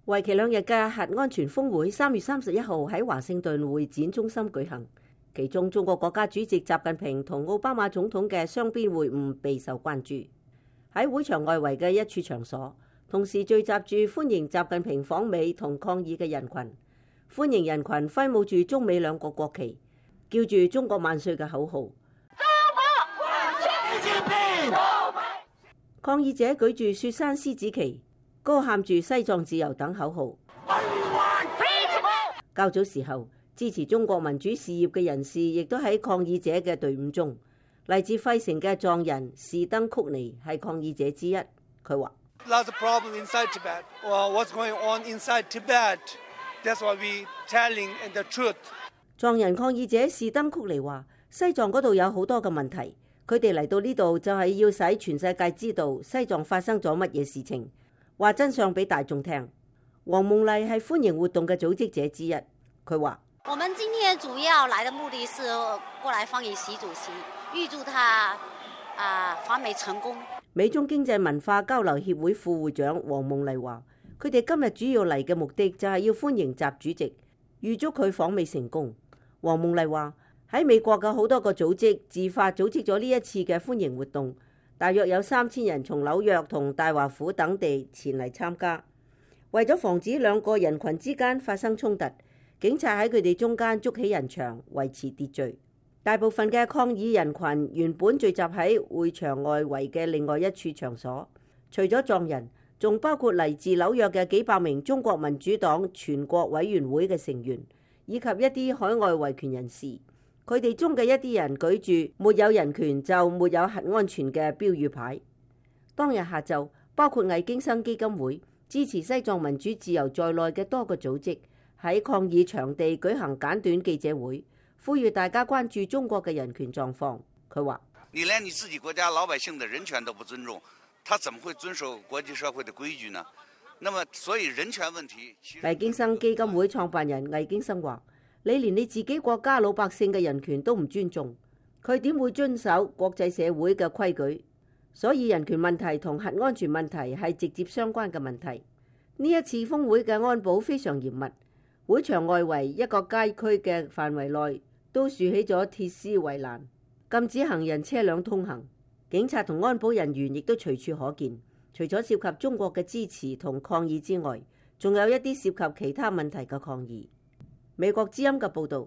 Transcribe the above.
為期2日嘅核安全峰會3月31號喺華盛頓會展中心舉行，其中中國國家主席習近平同奧巴馬總統嘅雙邊會晤備受關注。喺會場外圍嘅一處場所，同時聚集住歡迎習近平訪美同抗議嘅人群，歡迎人群揮舞住中美兩國國旗，叫住中國萬歲嘅口號。抗議者舉住雪山獅子旗，高喊住西藏自由等口號。較早時候，支持中國民主事業嘅人士亦都喺抗議者嘅隊伍中。嚟自費城嘅藏人士登曲尼係抗議者之一，佢話：藏人抗議者士登曲尼話：西藏嗰度有好多嘅問題，佢哋嚟到呢度就係要使全世界知道西藏發生咗乜嘢事情，話真相俾大眾聽。黃夢麗係歡迎活動嘅組織者之一，佢話： 我們今天主要來的目的是過來歡迎習主席，預祝他訪美成功。 美中經濟文化交流協會副會長黃夢麗話：佢哋今日主要嚟嘅目的就係要歡迎習主席，預祝佢訪美成功。黃夢麗話：喺美國嘅好多個組織自發組織咗呢一次嘅歡迎活動，大約有3000人從紐約同大華府等地前嚟參加。為咗防止兩個人群之間發生衝突，警察喺佢哋中間築起人牆維持秩序。大部分嘅抗議人群原本聚集喺會場外圍嘅另外一處場所，除咗藏人，仲包括嚟自紐約嘅幾百名中國民主黨全國委員會嘅成員，以及一啲海外維權人士。佢哋中嘅一啲人舉住沒有人權就沒有核安全嘅標語牌。當日下晝，包括魏京生基金會、支持西藏民主自由在內嘅多個組織喺抗議場地舉行簡短記者會，呼籲大家關注中國嘅人權狀況。佢話： 你連你自己國家老百姓的人權都不尊重，他怎麼會遵守國際社會的規矩呢？那麼所以人權問題， 魏京生基金會創辦人魏京生話：你連你自己國家老百姓嘅人權都唔尊重，佢點會遵守國際社會嘅規矩？所以人權問題同核安全問題係直接相關嘅問題。呢一次峰會嘅安保非常嚴密，會場外圍一個街區嘅範圍內都豎起咗鐵絲圍欄，禁止行人車輛通行。警察同安保人員亦都隨處可見。除咗涉及中國嘅支持同抗議之外，仲有一啲涉及其他問題嘅抗議。美國之音嘅報導。